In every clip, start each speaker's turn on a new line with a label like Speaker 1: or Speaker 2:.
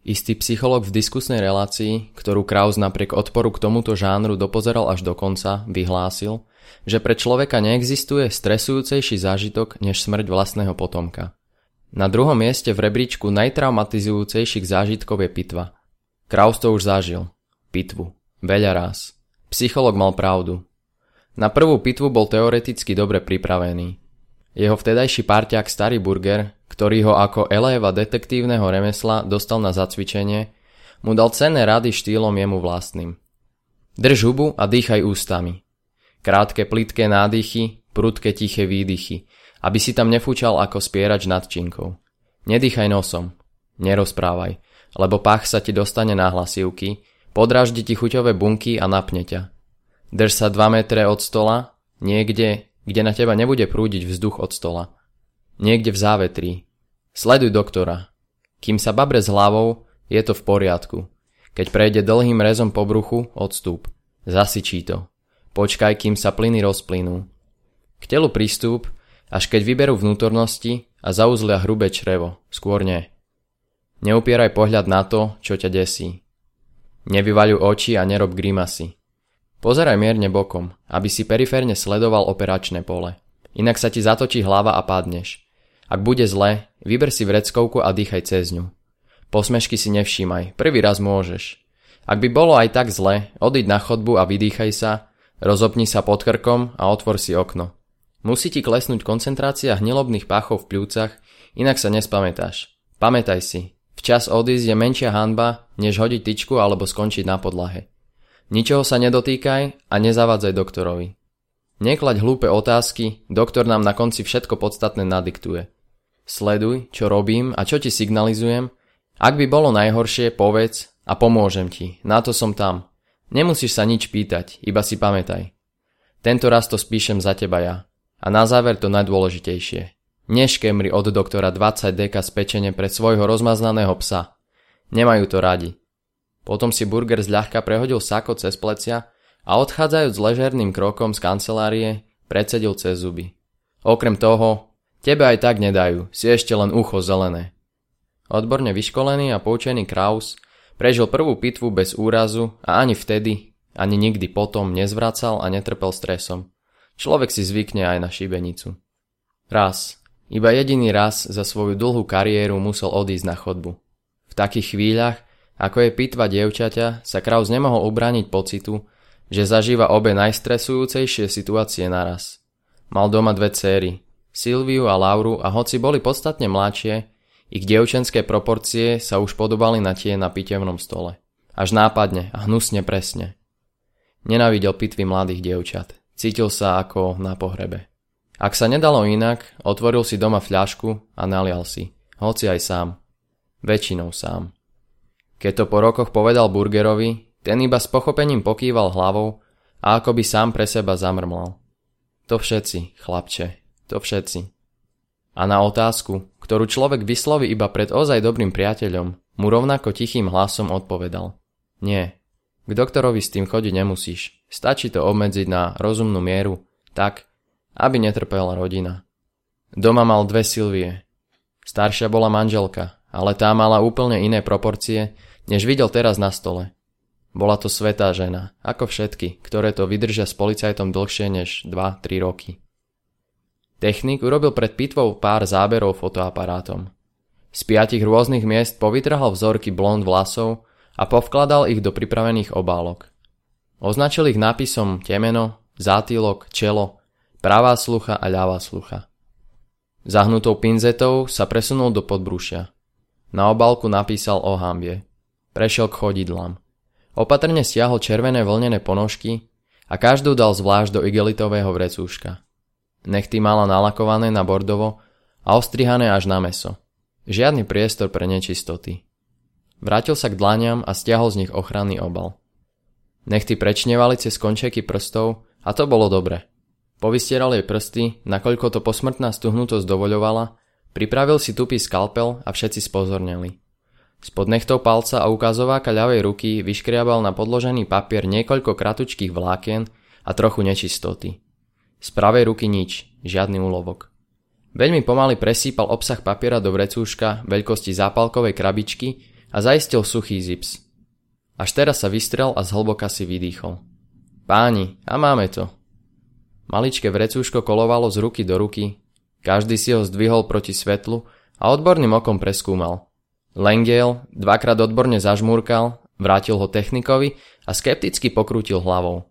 Speaker 1: Istý psychológ v diskusnej relácii, ktorú Krauss napriek odporu k tomuto žánru dopozeral až do konca, vyhlásil, že pre človeka neexistuje stresujúcejší zážitok než smrť vlastného potomka. Na druhom mieste v rebríčku najtraumatizujúcejších zážitkov je pitva. Krauss to už zažil. Pitvu. Veľa ráz. Psychológ mal pravdu. Na prvú pitvu bol teoreticky dobre pripravený. Jeho vtedajší parťák Starý Burger, ktorý ho ako eléva detektívneho remesla dostal na zacvičenie, mu dal cenné rady štýlom jemu vlastným. Drž hubu a dýchaj ústami. Krátke plitké nádychy, prudké tiché výdychy, aby si tam nefúčal ako spierač nad činkou. Nedýchaj nosom. Nerozprávaj, lebo pach sa ti dostane na hlasivky, podráždi ti chuťové bunky a napne ťa. Drž sa 2 metre od stola, niekde, kde na teba nebude prúdiť vzduch od stola. Niekde v závetrí. Sleduj doktora. Kým sa babre s hlavou, je to v poriadku. Keď prejde dlhým rezom po bruchu, odstúp. Zasyčí to. Počkaj, kým sa plyny rozplynú. K telu pristúp, až keď vyberú vnútornosti a zauzlia hrubé črevo. Skôr nie. Neupieraj pohľad na to, čo ťa desí. Nevyvaľuj oči a nerob grimasy. Pozeraj mierne bokom, aby si periférne sledoval operačné pole. Inak sa ti zatočí hlava a padneš. Ak bude zle, vyber si vreckovku a dýchaj cez ňu. Posmešky si nevšímaj, prvý raz môžeš. Ak by bolo aj tak zle, odíď na chodbu a vydýchaj sa, rozopni sa pod krkom a otvor si okno. Musí ti klesnúť koncentrácia hnilobných páchov v pľúcach, inak sa nespamätáš. Pamätaj si, včas odísť je menšia hanba, než hodiť tyčku alebo skončiť na podlahe. Ničoho sa nedotýkaj a nezavádzaj doktorovi. Neklaď hlúpe otázky, doktor nám na konci všetko podstatné nadiktuje. Sleduj, čo robím a čo ti signalizujem. Ak by bolo najhoršie, povedz a pomôžem ti, na to som tam. Nemusíš sa nič pýtať, iba si pamätaj. Tento raz to spíšem za teba ja. A na záver to najdôležitejšie. Neškemri od doktora 20 deka spečenie pre svojho rozmaznaného psa. Nemajú to radi. Potom si Burger zľahka prehodil sako cez plecia a odchádzajúc ležerným krokom z kancelárie, predsedil cez zuby. Okrem toho, tebe aj tak nedajú, si ešte len ucho zelené. Odborne vyškolený a poučený Krauss prežil prvú pitvu bez úrazu a ani vtedy, ani nikdy potom nezvracal a netrpel stresom. Človek si zvykne aj na šibenicu. Raz, iba jediný raz za svoju dlhú kariéru musel odísť na chodbu. V takých chvíľach, ako je pitva dievčaťa, sa Krauss nemohol ubrániť pocitu, že zažíva obe najstresujúcejšie situácie naraz. Mal doma 2 céry, Silviu a Lauru, a hoci boli podstatne mladšie, ich dievčenské proporcie sa už podobali na tie na pitevnom stole. Až nápadne a hnusne presne. Nenávidel pitvy mladých dievčat. Cítil sa ako na pohrebe. Ak sa nedalo inak, otvoril si doma fľašku a nalial si. Hoci aj sám. Väčšinou sám. Keď to po rokoch povedal Burgerovi, ten iba s pochopením pokýval hlavou a ako by sám pre seba zamrmlal. To všetci, chlapče, to všetci. A na otázku, ktorú človek vysloví iba pred ozaj dobrým priateľom, mu rovnako tichým hlasom odpovedal. Nie, k doktorovi s tým chodiť nemusíš, stačí to obmedziť na rozumnú mieru, tak, aby netrpela rodina. Doma mal 2 Silvie. Staršia bola manželka, ale tá mala úplne iné proporcie, než videl teraz na stole. Bola to svätá žena, ako všetky, ktoré to vydržia s policajtom dlhšie než 2-3 roky. Technik urobil pred pitvou pár záberov fotoaparátom. Z 5 rôznych miest povytrhal vzorky blond vlasov a povkladal ich do pripravených obálok. Označil ich nápisom temeno, zátylok, čelo, pravá slucha a ľavá slucha. Zahnutou pinzetou sa presunul do podbrušia. Na obálku napísal o hanbie. Prešiel k chodidlám. Opatrne stiahol červené vlnené ponožky a každú dal zvlášť do igelitového vrecúška. Nechty mala nalakované na bordovo a ostrihané až na mäso. Žiadny priestor pre nečistoty. Vrátil sa k dlaniam a stiahol z nich ochranný obal. Nechty prečnievali cez končeky prstov a to bolo dobre. Povystieral jej prsty, nakoľko to posmrtná stuhnutosť dovoľovala, pripravil si tupý skalpel a všetci spozorneli. Spod nechtov palca a ukazováka ľavej ruky vyškriabal na podložený papier niekoľko kratučkých vlákien a trochu nečistoty. Z pravej ruky nič, žiadny úlovok. Veľmi pomaly presýpal obsah papiera do vrecúška veľkosti zápalkovej krabičky a zaistil suchý zips. Až teraz sa vystrel a zhlboka si vydýchol. Páni, a máme to. Maličké vrecúško kolovalo z ruky do ruky, každý si ho zdvihol proti svetlu a odborným okom preskúmal. Lengel dvakrát odborne zažmúrkal, vrátil ho technikovi a skepticky pokrútil hlavou.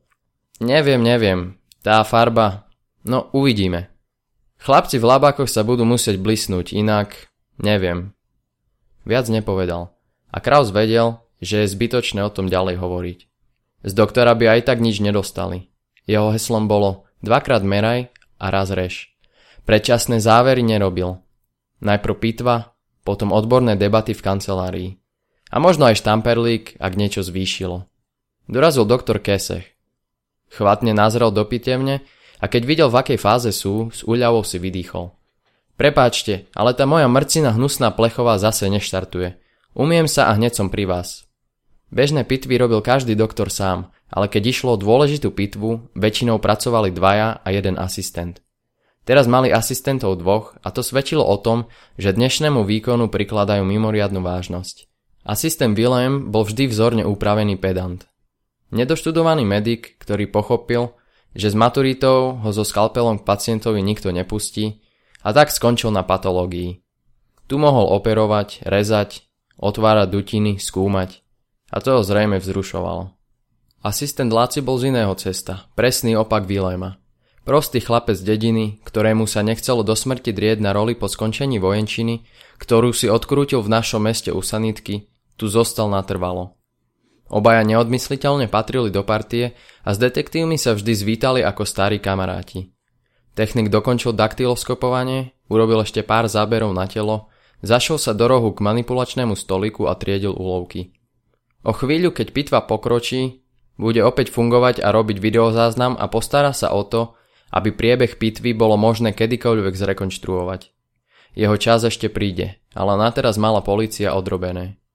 Speaker 1: Neviem, tá farba, no uvidíme. Chlapci v labákoch sa budú musieť blisnúť, inak neviem. Viac nepovedal a Kraus vedel, že je zbytočné o tom ďalej hovoriť. Z doktora by aj tak nič nedostali. Jeho heslom bolo dvakrát meraj a raz reš. Predčasné závery nerobil. Najprv pitva, potom odborné debaty v kancelárii. A možno aj štamperlík, ak niečo zvýšilo. Dorazil doktor Kesech. Chvatne nazrel do pitevne a keď videl, v akej fáze sú, s úľavou si vydýchol. Prepáčte, ale tá moja mrcina hnusná plechová zase neštartuje. Umiem sa a hneď som pri vás. Bežné pitvy robil každý doktor sám, ale keď išlo o dôležitú pitvu, väčšinou pracovali dvaja a jeden asistent. Teraz mali asistentov dvoch a to svedčilo o tom, že dnešnému výkonu prikladajú mimoriadnu vážnosť. Asistent Wilhelm bol vždy vzorne upravený pedant. Nedoštudovaný medik, ktorý pochopil, že s maturitou ho so skalpelom k pacientovi nikto nepustí a tak skončil na patológii. Tu mohol operovať, rezať, otvárať dutiny, skúmať a to ho zrejme vzrušovalo. Asistent Laci bol z iného cesta, presný opak Wilhelma. Prostý chlapec z dediny, ktorému sa nechcelo do smrti drieť na roli po skončení vojenčiny, ktorú si odkrútil v našom meste u sanitky, tu zostal natrvalo. Obaja neodmysliteľne patrili do partie a s detektívmi sa vždy zvítali ako starí kamaráti. Technik dokončil daktyloskopovanie, urobil ešte pár záberov na telo, zašiel sa do rohu k manipulačnému stoliku a triedil úlovky. O chvíľu, keď pitva pokročí, bude opäť fungovať a robiť videozáznam a postará sa o to, aby priebeh pitvy bolo možné kedykoľvek zrekonštruovať. Jeho čas ešte príde, ale nateraz mala polícia odrobené.